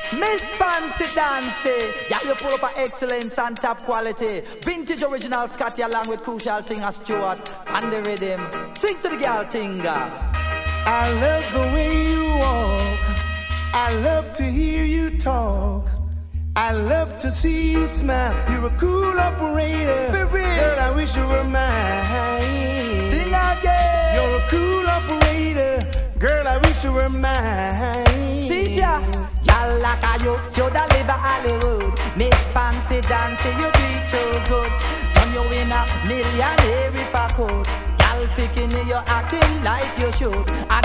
Miss Fancy Dancy, yeah, you pull up a excellence and top quality. Vintage original Scotty along with Crucial Thing as Stuart and the rhythm. Sing to the girl Tinga. I love the way you walk. I love to hear you talk. I love to see you smile. You're a cool operator. Girl, I wish you were mine. Sing again. You're a cool operator. Girl, I wish you were mine. See ya. Y'all like a you live a Hollywood. Miss Fancy Dancy, you do it so good. Turn you in a millionaire if I could. Y'all picking you, you're acting like you should.